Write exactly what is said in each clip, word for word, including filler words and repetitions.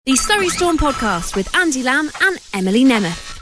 The Surrey Storm podcast with Andy Lamb and Emily Nemeth.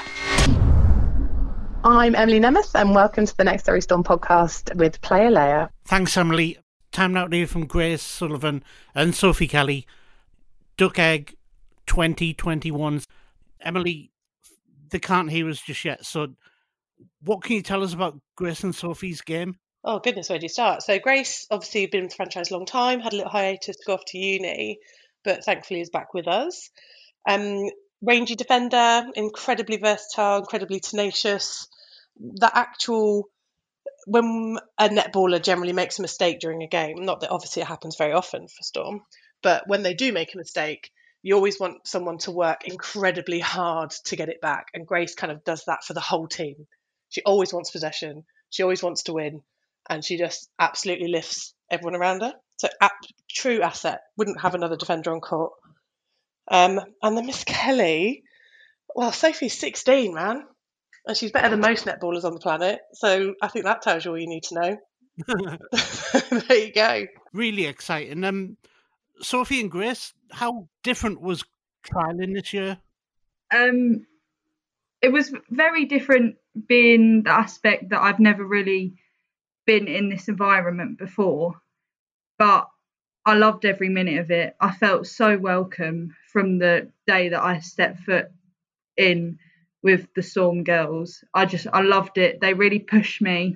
I'm Emily Nemeth and welcome to the next Surrey Storm podcast with Player Layer. Thanks, Emily. Time now to hear from Grace Sullivan and Sophie Kelly. Duck Egg twenty twenty-one. Emily, they can't hear us just yet, so what can you tell us about Grace and Sophie's game? Oh goodness, where do you start? So Grace, obviously been with the franchise a long time, had a little hiatus to go off to uni, but thankfully is back with us. Um, rangy defender, incredibly versatile, incredibly tenacious. The actual, when a netballer generally makes a mistake during a game, not that obviously it happens very often for Storm, but when they do make a mistake, you always want someone to work incredibly hard to get it back. And Grace kind of does that for the whole team. She always wants possession. She always wants to win. And she just absolutely lifts everyone around her. So, ap- true asset. Wouldn't have another defender on court. Um, and then Miss Kelly, well, Sophie's sixteen, man. And she's better than most netballers on the planet. So I think that tells you all you need to know. There you go. Really exciting. Um, Sophie and Grace, how different was trialling this year? Um, it was very different, being the aspect that I've never really been in this environment before. But I loved every minute of it. I felt so welcome from the day that I stepped foot in with the Storm girls. I just, I loved it. They really pushed me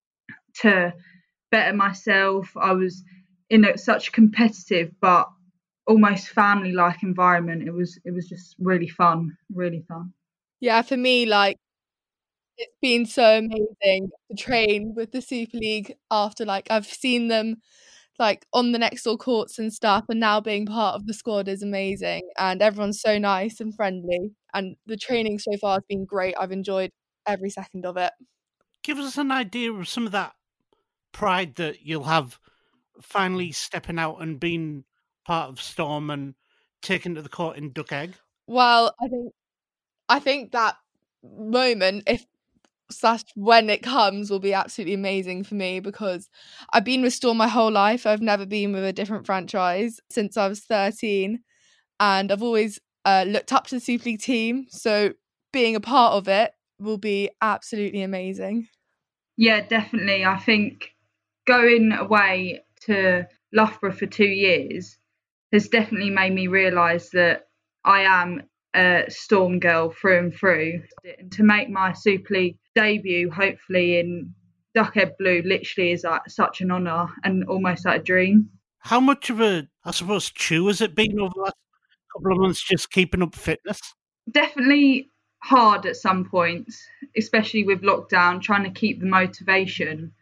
to better myself. I was in a, such a competitive but almost family-like environment. It was, it was just really fun, really fun. Yeah, for me, like, it's been so amazing to train with the Super League after, like, I've seen them like on the next door courts and stuff, and now being part of the squad is amazing, and everyone's so nice and friendly, and the training so far has been great. I've enjoyed every second of it. Give us an idea of some of that pride that you'll have finally stepping out and being part of Storm and taken to the court in Duck Egg. Well, I think I think that moment, if slash when it comes, will be absolutely amazing for me, because I've been with Storm my whole life. I've never been with a different franchise since I was thirteen, and I've always uh, looked up to the Super League team, so being a part of it will be absolutely amazing. Yeah, definitely. I think going away to Loughborough for two years has definitely made me realise that I am a Storm girl through and through, and to make my Super League debut hopefully in Duck Egg Blue literally is like such an honour and almost like a dream. How much of a, I suppose, chew has it been over the last couple of months just keeping up fitness? Definitely hard at some points, especially with lockdown, trying to keep the motivation,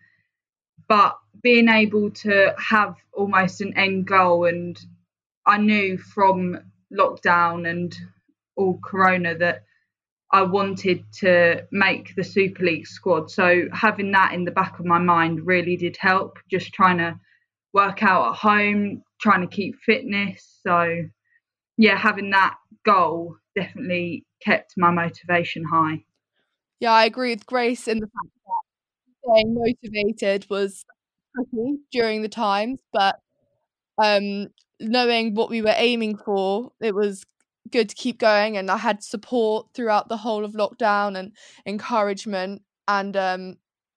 but being able to have almost an end goal. And I knew from lockdown and all Corona that I wanted to make the Super League squad. So having that in the back of my mind really did help, just trying to work out at home, trying to keep fitness. So yeah, having that goal definitely kept my motivation high. Yeah, I agree with Grace in the fact that staying motivated was tricky during the times, but um, knowing what we were aiming for, it was good to keep going, and I had support throughout the whole of lockdown and encouragement, and um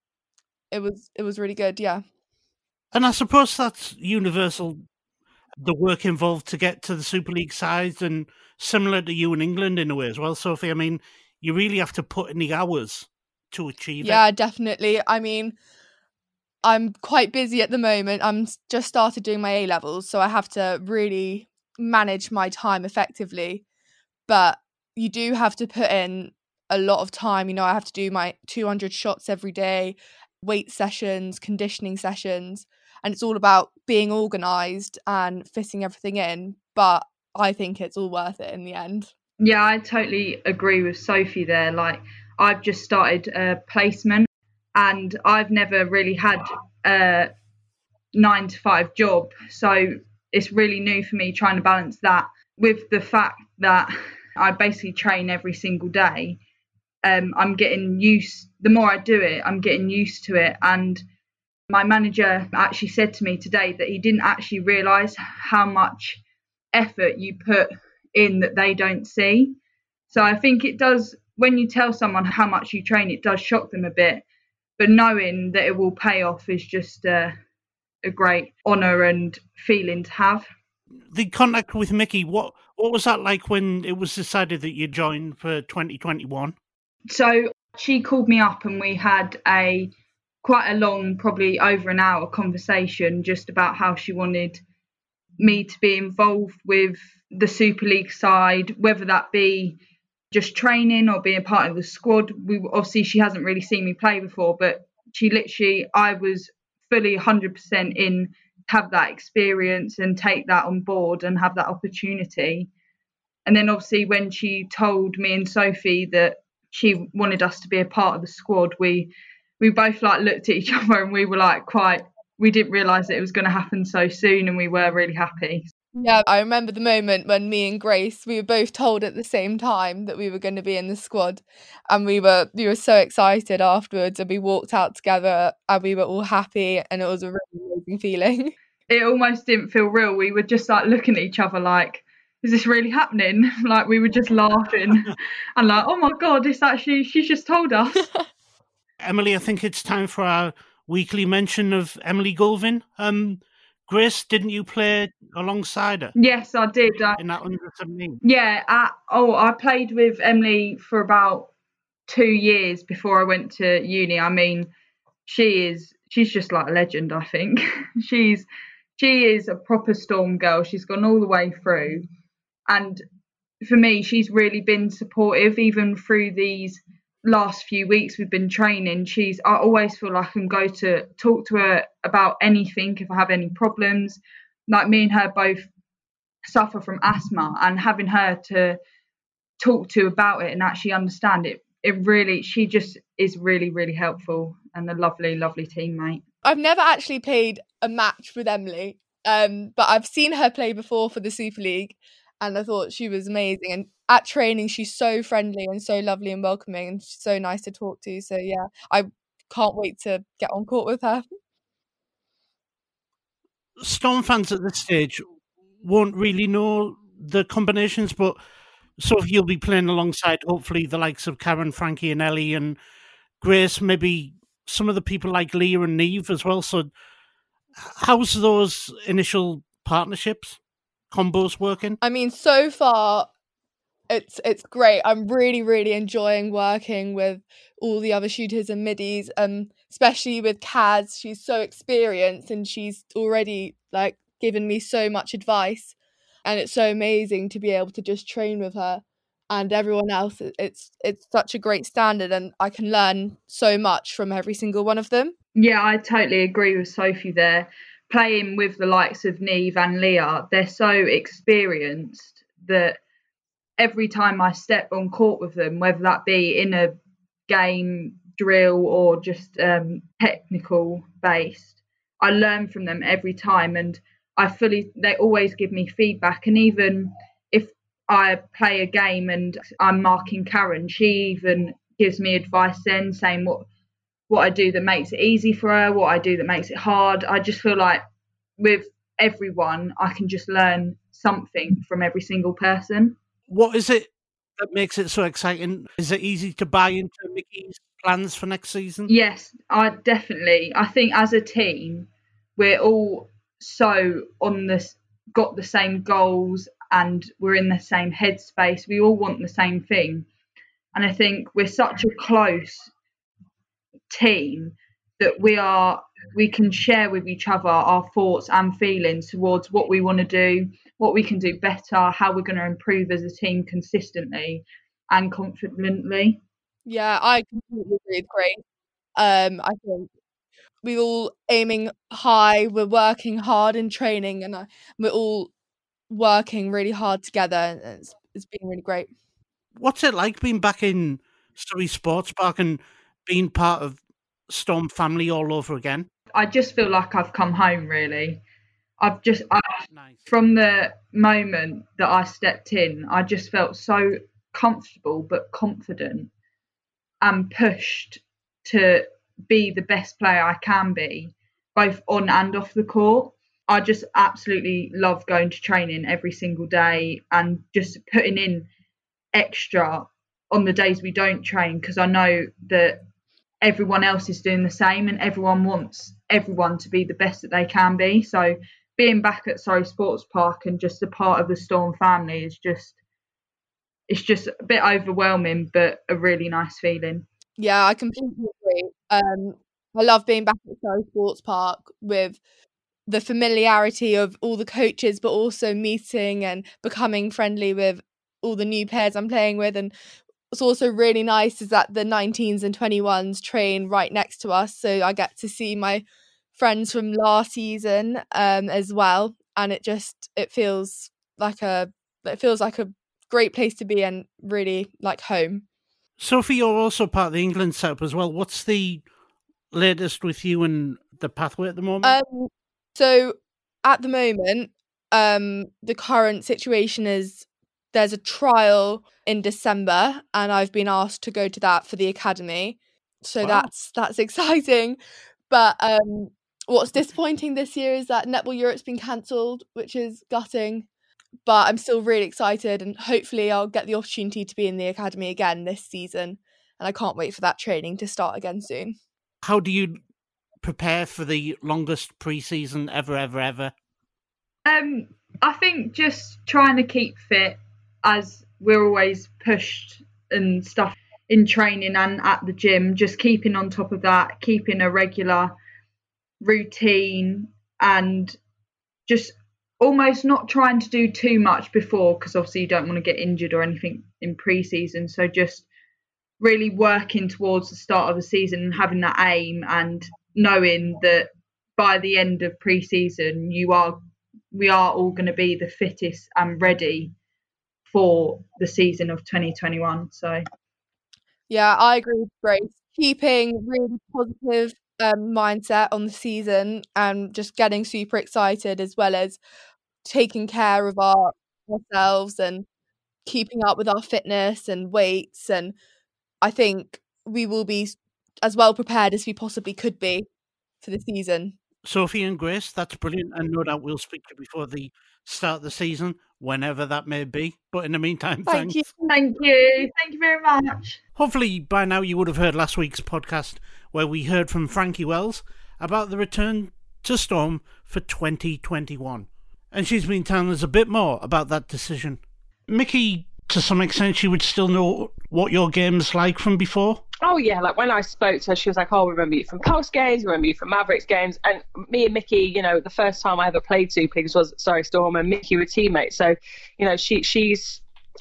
it was it was really good. Yeah, and I suppose that's universal, the work involved to get to the Super League sides, and similar to you in England in a way as well, Sophie. I mean, you really have to put in the hours to achieve yeah, it. Yeah, definitely. I mean, I'm quite busy at the moment. I'm just started doing my A-levels, so I have to really manage my time effectively, but you do have to put in a lot of time. You know, I have to do my two hundred shots every day, weight sessions, conditioning sessions, and it's all about being organised and fitting everything in, but I think it's all worth it in the end. Yeah, I totally agree with Sophie there. Like, I've just started a placement, and I've never really had a nine to five job, so it's really new for me trying to balance that with the fact that I basically train every single day. Um, I'm getting used, the more I do it, I'm getting used to it. And my manager actually said to me today that he didn't actually realise how much effort you put in that they don't see. So I think it does, when you tell someone how much you train, it does shock them a bit. But knowing that it will pay off is just a, a great honour and feeling to have. The contact with Mickey, what what was that like when it was decided that you joined for twenty twenty-one? So she called me up and we had a quite a long, probably over an hour conversation just about how she wanted me to be involved with the Super League side, whether that be just training or being part of the squad. We obviously, she hasn't really seen me play before, but she literally, I was fully one hundred percent in to have that experience and take that on board and have that opportunity. And then obviously when she told me and Sophie that she wanted us to be a part of the squad, we we both like looked at each other and we were like quite, we didn't realise that it was going to happen so soon, and we were really happy. Yeah, I remember the moment when me and Grace, we were both told at the same time that we were going to be in the squad, and we were we were so excited afterwards, and we walked out together and we were all happy, and it was a really amazing feeling. It almost didn't feel real. We were just like looking at each other like, is this really happening? Like we were just laughing and like, oh my God, it's actually, she's just told us. Emily, I think it's time for our weekly mention of Emily Goulvin. Um, Grace, didn't you play alongside her? Yes, I did. I, in that under seventeen? Yeah. I, oh, I played with Emily for about two years before I went to uni. I mean, she is, she's just like a legend, I think. she's, she is a proper Storm girl. She's gone all the way through. And for me, she's really been supportive, even through these last few weeks we've been training. She's, I always feel like I can go to talk to her about anything if I have any problems. Like me and her both suffer from asthma, and having her to talk to about it and actually understand it, it really, she just is really, really helpful and a lovely, lovely teammate. I've never actually played a match with Emily, um, but I've seen her play before for the Super League, and I thought she was amazing. And at training, she's so friendly and so lovely and welcoming, and she's so nice to talk to. So yeah, I can't wait to get on court with her. Storm fans at this stage won't really know the combinations, but Sophie, you'll be playing alongside hopefully the likes of Karen, Frankie and Ellie, and Grace, maybe some of the people like Leah and Neve as well. So how's those initial partnerships, combos working? I mean, so far it's it's great. I'm really, really enjoying working with all the other shooters and middies, um, especially with Kaz. She's so experienced and she's already like given me so much advice, and it's so amazing to be able to just train with her and everyone else. It's it's such a great standard, and I can learn so much from every single one of them. Yeah, I totally agree with Sophie there. Playing with the likes of Neve and Leah, they're so experienced that every time I step on court with them, whether that be in a game, drill, or just um, technical based, I learn from them every time, and I fully, they always give me feedback. And even if I play a game and I'm marking Karen, she even gives me advice then, saying what what I do that makes it easy for her, what I do that makes it hard. I just feel like with everyone, I can just learn something from every single person. What is it that makes it so exciting? Is it easy to buy into Mickey's plans for next season? Yes, I definitely. I think as a team, we're all so on this, got the same goals, and we're in the same headspace. We all want the same thing. And I think we're such a close team that we are we can share with each other our thoughts and feelings towards what we want to do, what we can do better, how we're going to improve as a team consistently and confidently. Yeah, I completely agree with Grace. Um, I think we're all aiming high, we're working hard in training, and we're all working really hard together, and it's, it's been really great. What's it like being back in Surrey Sports Park and being part of Storm family all over again? I just feel like I've come home, really. I've just, I, nice. From the moment that I stepped in, I just felt so comfortable but confident and pushed to be the best player I can be, both on and off the court. I just absolutely love going to training every single day and just putting in extra on the days we don't train, because I know that everyone else is doing the same and everyone wants everyone to be the best that they can be. So being back at Surrey Sports Park and just a part of the Storm family is just, it's just a bit overwhelming, but a really nice feeling. Yeah, I completely agree. Um, I love being back at Surrey Sports Park with the familiarity of all the coaches, but also meeting and becoming friendly with all the new players I'm playing with. And what's also really nice is that the nineteens and twenty-ones train right next to us, so I get to see my friends from last season um, as well, and it just it feels like a it feels like a great place to be and really like home. Sophie, you're also part of the England setup as well. What's the latest with you and the pathway at the moment? Um, so at the moment, um, the current situation is there's a trial in December, and I've been asked to go to that for the academy. So Wow. that's that's exciting. But um, what's disappointing this year is that Netball Europe's been cancelled, which is gutting. But I'm still really excited, and hopefully I'll get the opportunity to be in the academy again this season. And I can't wait for that training to start again soon. How do you prepare for the longest pre-season ever, ever, ever? Um, I think just trying to keep fit, as we're always pushed and stuff in training and at the gym, just keeping on top of that, keeping a regular routine and just almost not trying to do too much before, because obviously you don't want to get injured or anything in pre-season. So just really working towards the start of the season and having that aim and knowing that by the end of pre-season you are we are all going to be the fittest and ready for the season of twenty twenty-one. So yeah, I agree with Grace. Keeping really positive um, mindset on the season and just getting super excited, as well as taking care of our ourselves and keeping up with our fitness and weights. And I think we will be as well prepared as we possibly could be for the season. Sophie and Grace, that's brilliant. And no doubt we'll speak to you before the start of the season, whenever that may be. But in the meantime, Thank thanks. you. thank you. Thank you very much. Hopefully by now you would have heard last week's podcast where we heard from Frankie Wells about the return to Storm for twenty twenty-one. And she's been telling us a bit more about that decision. Mickey, to some extent, she would still know what your game's like from before? Oh, yeah. Like when I spoke to her, she was like, oh, we remember you from Pulse games, we remember you from Mavericks games. And me and Mickey, you know, the first time I ever played Super Leagues was, sorry, Storm, and Mickey were teammates. So, you know, she she's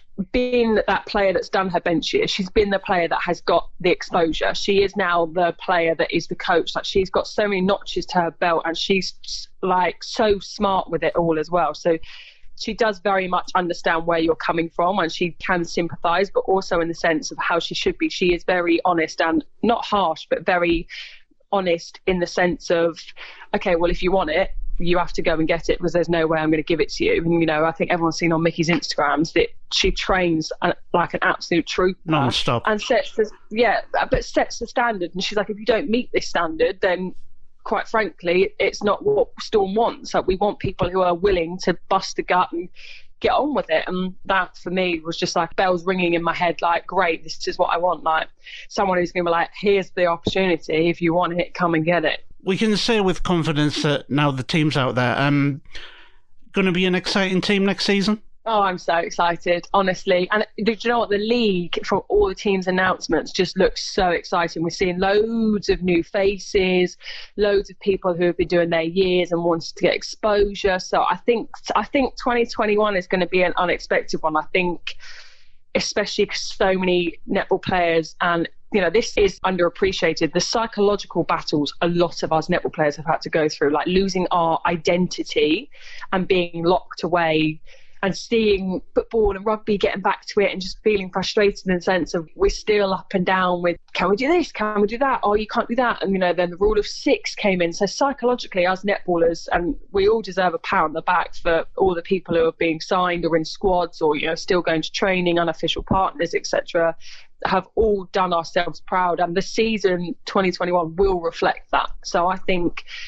been that player that's done her bench year. She's been the player that has got the exposure. She is now the player that is the coach. Like, she's got so many notches to her belt, and she's like so smart with it all as well. So she does very much understand where you're coming from, and she can sympathise, but also in the sense of how she should be. She is very honest and not harsh, but very honest in the sense of, okay, well, if you want it, you have to go and get it, because there's no way I'm going to give it to you. And, you know, I think everyone's seen on Mickey's Instagrams that she trains a, like an absolute trooper. Non-stop. And sets the, yeah, but sets the standard. And she's like, if you don't meet this standard, then quite frankly, it's not what Storm wants. Like, we want people who are willing to bust a gut and get on with it. And that for me was just like bells ringing in my head, like, great, this is what I want. Like, someone who's going to be like, here's the opportunity, if you want it, come and get it. We can say with confidence that now the team's out there, um, going to be an exciting team next season? Oh, I'm so excited, honestly. And do you know what? The league, from all the teams' announcements, just looks so exciting. We're seeing loads of new faces, loads of people who have been doing their years and wanted to get exposure. So I think I think twenty twenty-one is going to be an unexpected one. I think, especially because so many netball players, and you know, this is underappreciated, the psychological battles a lot of us netball players have had to go through, like losing our identity and being locked away, and seeing football and rugby getting back to it and just feeling frustrated in the sense of we're still up and down with, can we do this? Can we do that? Oh, you can't do that. And, you know, then the rule of six came in. So psychologically, as netballers, and we all deserve a pat on the back for all the people who are being signed or in squads or, you know, still going to training, unofficial partners, et cetera, have all done ourselves proud. And the season twenty twenty-one will reflect that. So I think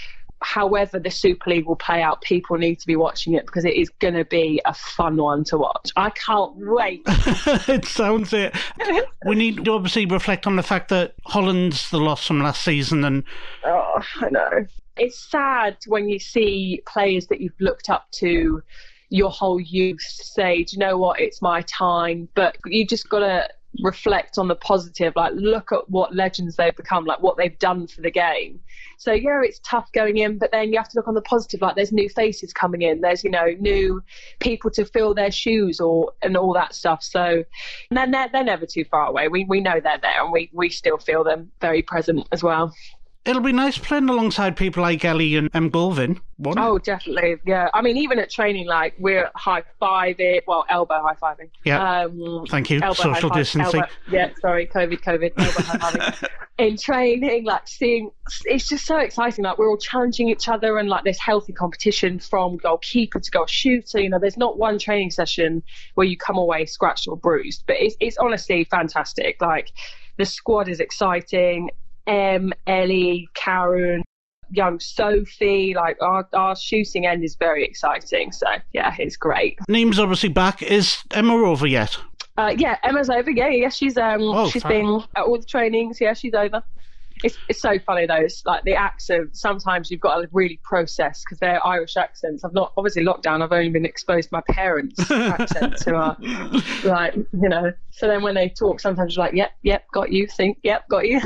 however the Super League will play out, people need to be watching it because it is going to be a fun one to watch. I can't wait. It sounds it. We need to obviously reflect on the fact that Holland's the loss from last season. And oh, I know. It's sad when you see players that you've looked up to your whole youth say, do you know what, it's my time. But you just got to reflect on the positive, like look at what legends they've become, like what they've done for the game. So yeah, it's tough going in, but then you have to look on the positive, like there's new faces coming in, there's, you know, new people to fill their shoes or and all that stuff. So and then they're, they're never too far away. We we know they're there, and we, we still feel them very present as well. It'll be nice playing alongside people like Ellie and M. Golvin. Won't it? Oh, definitely. Yeah. I mean, even at training, like we're high-fiving, well, elbow high-fiving. Yeah. Um, Thank you. elbow Social high-five, distancing. Elbow, yeah, sorry. COVID, COVID. Elbow high-fiving. In training, like seeing, it's just so exciting. Like we're all challenging each other and like this healthy competition from goalkeeper to goal shooter. You know, there's not one training session where you come away scratched or bruised, but it's, it's honestly fantastic. Like the squad is exciting. Em, Ellie, Karen, young Sophie, like our, our shooting end is very exciting. So yeah, it's great. Name's obviously back. Is Emma over yet? Uh, yeah, Emma's over. Yeah, yeah, she's um, oh, she's fine. been at all the trainings. Yeah, she's over. It's it's so funny though. It's like the accent. Sometimes you've got to really process because they're Irish accents. I've not obviously lockdown. I've only been exposed to my parents' accents who are like, you know. So then when they talk, sometimes you're like, yep, yep, got you. Think, yep, got you.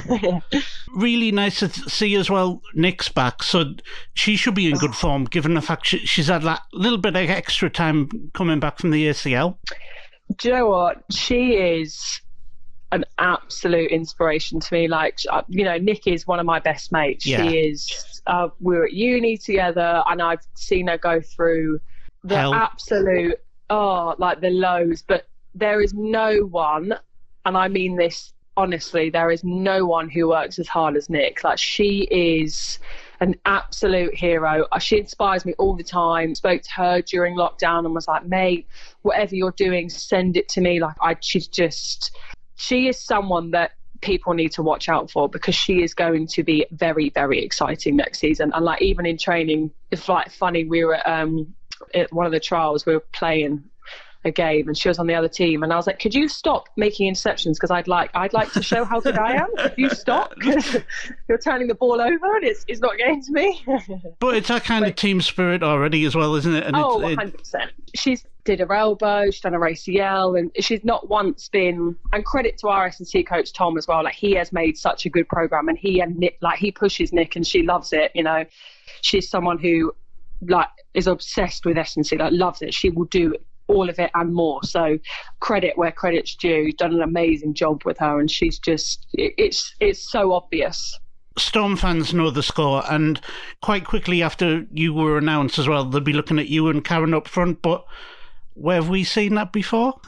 Really nice to see as well. Nick's back, so she should be in good form given the fact she, she's had that little bit of extra time coming back from the A C L. Do you know what? She is an absolute inspiration to me. Like, you know, Nick is one of my best mates. Yeah. She is, uh, we were at uni together and I've seen her go through the Hell. absolute, oh, like the lows. But there is no one, and I mean this honestly, there is no one who works as hard as Nick. Like, she is an absolute hero. She inspires me all the time. Spoke to her during lockdown and was like, mate, whatever you're doing, send it to me. Like, I, she's just... She is someone that people need to watch out for because she is going to be very, very exciting next season. And like even in training, it's like funny. We were at, um, at one of the trials. We were playing a game, and she was on the other team. And I was like, "Could you stop making interceptions? Because I'd like, I'd like to show how good I am. Could you stop? Because you're turning the ball over and it's it's not getting to me." But it's that kind but, of team spirit already as well, isn't it? And oh, it's, one hundred percent. She's did her elbow, she's done her A C L, and she's not once been, and credit to our S and C coach Tom as well, like he has made such a good program, and he and Nick, like he pushes Nick and she loves it, you know. She's someone who like is obsessed with S and C, like loves it. She will do all of it and more, so credit where credit's due. Done an amazing job with her, and she's just it, it's it's so obvious. Storm fans know the score, and quite quickly after you were announced as well, they'll be looking at you and Karen up front, but where have we seen that before?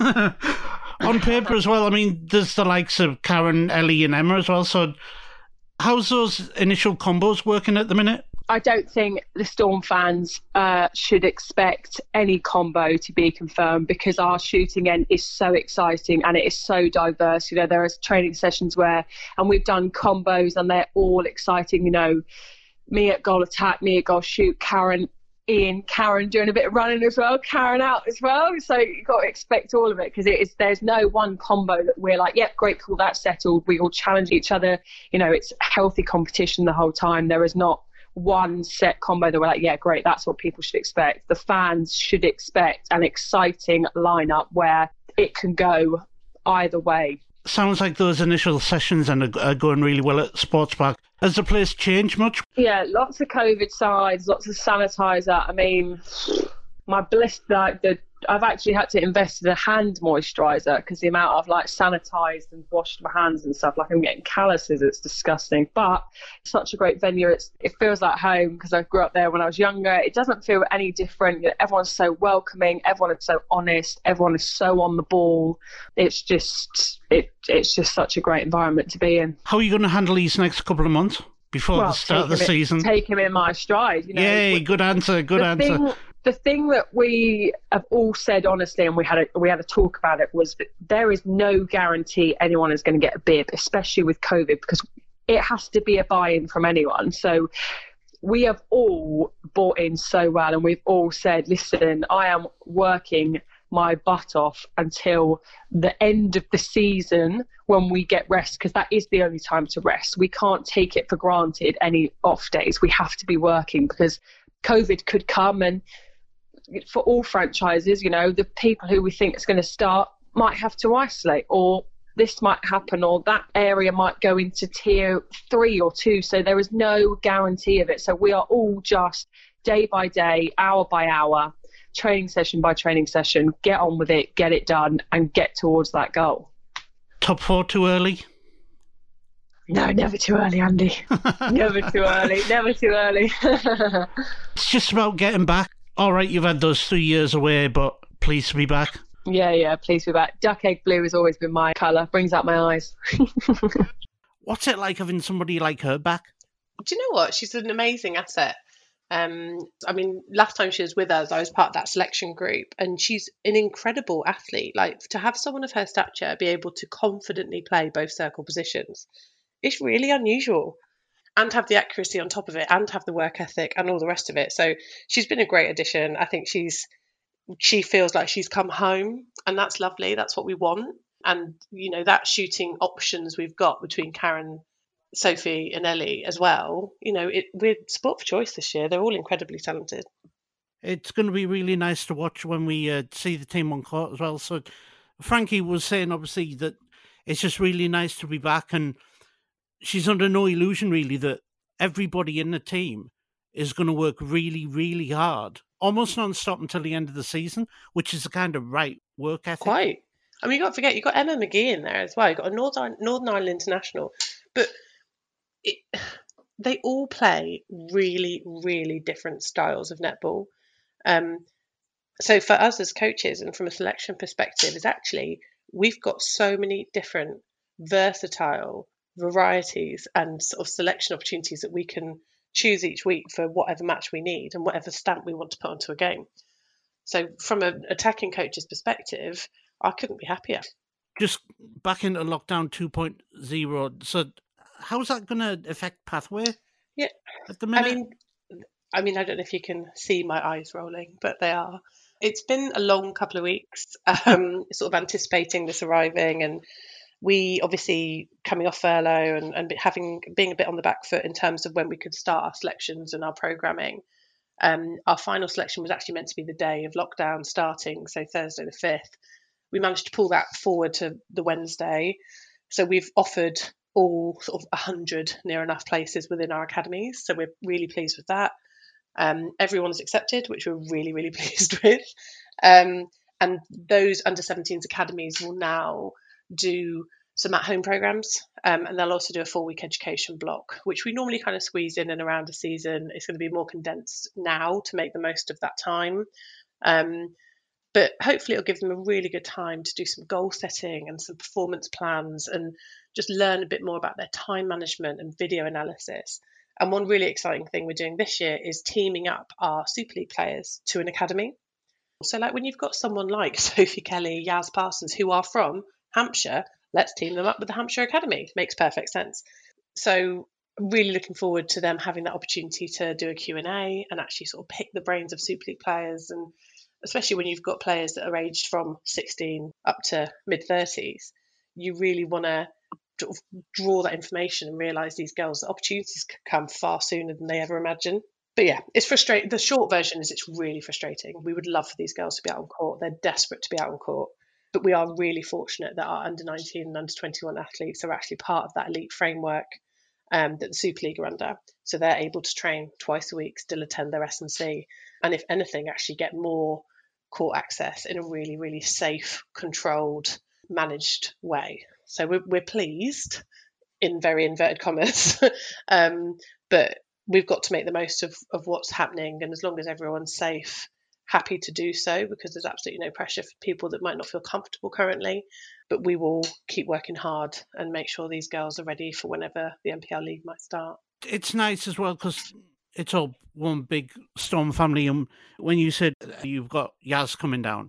On paper as well, I mean, there's the likes of Karen, Ellie and Emma as well, so how's those initial combos working at the minute? I don't think the Storm fans uh, should expect any combo to be confirmed because our shooting end is so exciting and it is so diverse. You know, there are training sessions where, and we've done combos and they're all exciting. You know, me at goal attack, me at goal shoot, Karen, Ian, Karen doing a bit of running as well, Karen out as well. So you've got to expect all of it because it is, there's no one combo that we're like, yep, great, cool, that's settled. We all challenge each other. You know, it's healthy competition the whole time. There is not one set combo that we're like, yeah, great, that's what people should expect. The fans should expect an exciting lineup where it can go either way. Sounds like those initial sessions are going really well at Sports Park. Has the place changed much? Yeah, lots of COVID sides, lots of sanitizer. I mean, my blister, like the I've actually had to invest in a hand moisturiser because the amount I've like sanitized and washed my hands and stuff, like I'm getting calluses. It's disgusting, but it's such a great venue. It's it feels like home because I grew up there when I was younger. It doesn't feel any different. You know, everyone's so welcoming. Everyone is so honest. Everyone is so on the ball. It's just it it's just such a great environment to be in. How are you going to handle these next couple of months before well, the start of the in, season? Take him in my stride. You know, Yay! Good answer. Good the answer. Thing, The thing that we have all said honestly, and we had a, we had a talk about it, was that there is no guarantee anyone is going to get a bib, especially with COVID, because it has to be a buy-in from anyone. So we have all bought in so well, and we've all said, listen, I am working my butt off until the end of the season when we get rest, because that is the only time to rest. We can't take it for granted any off days. We have to be working because COVID could come, and for all franchises, you know, the people who we think is going to start might have to isolate, or this might happen, or that area might go into tier three or two. So there is no guarantee of it. So we are all just day by day, hour by hour, training session by training session, get on with it, get it done, and get towards that goal. Top four too early? No, never too early, Andy. Never too early, never too early. It's just about getting back. All right, you've had those three years away, but pleased to be back. Yeah, yeah, pleased to be back. Duck egg blue has always been my colour, brings out my eyes. What's it like having somebody like her back? Do you know what? She's an amazing asset. Um, I mean, last time she was with us, I was part of that selection group, and she's an incredible athlete. Like, to have someone of her stature be able to confidently play both circle positions, it's really unusual. And have the accuracy on top of it, and have the work ethic and all the rest of it. So she's been a great addition. I think she's she feels like she's come home, and that's lovely. That's what we want. And, you know, that shooting options we've got between Karen, Sophie and Ellie as well, you know, it, we're sport for choice this year. They're all incredibly talented. It's going to be really nice to watch when we uh, see the team on court as well. So Frankie was saying, obviously, that it's just really nice to be back, and she's under no illusion, really, that everybody in the team is going to work really, really hard, almost non-stop until the end of the season, which is the kind of right work ethic. Quite. I mean, you've got to forget, you've got Emma McGee in there as well. You've got a Northern, Northern Ireland international. But it, they all play really, really different styles of netball. Um, so for us as coaches and from a selection perspective, is actually we've got so many different versatile varieties and sort of selection opportunities that we can choose each week for whatever match we need and whatever stamp we want to put onto a game. So from an attacking coach's perspective, I couldn't be happier. Just back into lockdown two point oh, so how's that going to affect Pathway? Yeah, at the minute? I mean, I mean, I don't know if you can see my eyes rolling, but they are. It's been a long couple of weeks, um, sort of anticipating this arriving, and we obviously coming off furlough and, and having being a bit on the back foot in terms of when we could start our selections and our programming. Um, our final selection was actually meant to be the day of lockdown starting, so Thursday the fifth. We managed to pull that forward to the Wednesday. So we've offered all sort of one hundred near enough places within our academies. So we're really pleased with that. Um, everyone's accepted, which we're really, really pleased with. Um, and those under seventeens academies will now do some at-home programs, um, and they'll also do a four-week education block, which we normally kind of squeeze in and around a season. It's going to be more condensed now to make the most of that time. Um, but hopefully it'll give them a really good time to do some goal setting and some performance plans and just learn a bit more about their time management and video analysis. And one really exciting thing we're doing this year is teaming up our Super League players to an academy. So like when you've got someone like Sophie Kelly, Yaz Parsons, who are from Hampshire, let's team them up with the Hampshire Academy. Makes perfect sense. So really looking forward to them having that opportunity to do a Q and A and actually sort of pick the brains of Super League players, and especially when you've got players that are aged from sixteen up to mid thirties, you really want to sort of draw that information and realise these girls, the opportunities could come far sooner than they ever imagined. But yeah, it's frustrating. The short version is it's really frustrating. We would love for these girls to be out on court. They're desperate to be out on court. But we are really fortunate that our under nineteen and under twenty-one athletes are actually part of that elite framework um, that the Super League are under. So they're able to train twice a week, still attend their S and C, and if anything, actually get more court access in a really, really safe, controlled, managed way. So we're, we're pleased, in very inverted commas, um, but we've got to make the most of, of what's happening. And as long as everyone's safe, happy to do so, because there's absolutely no pressure for people that might not feel comfortable currently. But we will keep working hard and make sure these girls are ready for whenever the N P L League might start. It's nice as well because it's all one big Storm family. And when you said you've got Yaz coming down,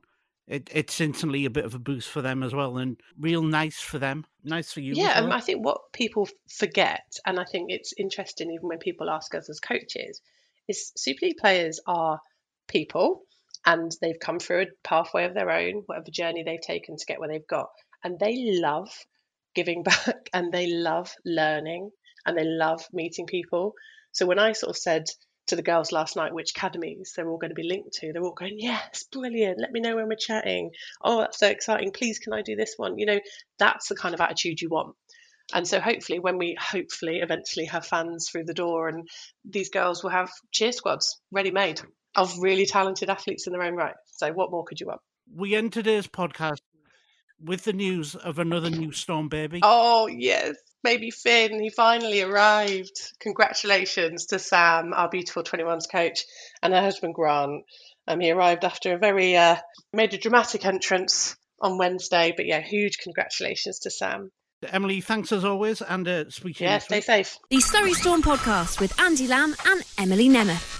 it, it's instantly a bit of a boost for them as well, and real nice for them. Nice for you. Yeah, as well. and I think what people forget, and I think it's interesting even when people ask us as coaches, is Super League players are people and they've come through a pathway of their own, whatever journey they've taken to get where they've got. And they love giving back and they love learning and they love meeting people. So when I sort of said to the girls last night which academies they're all going to be linked to, they're all going, yes, brilliant, let me know when we're chatting. Oh, that's so exciting, please can I do this one? You know, that's the kind of attitude you want. And so hopefully when we hopefully eventually have fans through the door, and these girls will have cheer squads ready made of really talented athletes in their own right. So what more could you want? We end today's podcast with the news of another new Storm baby. Oh, yes. Baby Finn, he finally arrived. Congratulations to Sam, our beautiful twenty-ones coach, and her husband Grant. Um, he arrived after a very, uh, made a dramatic entrance on Wednesday. But yeah, huge congratulations to Sam. Emily, thanks as always, and uh, speak to you Yeah, next stay week. safe. The Surrey Storm Podcast with Andy Lamb and Emily Nemeth.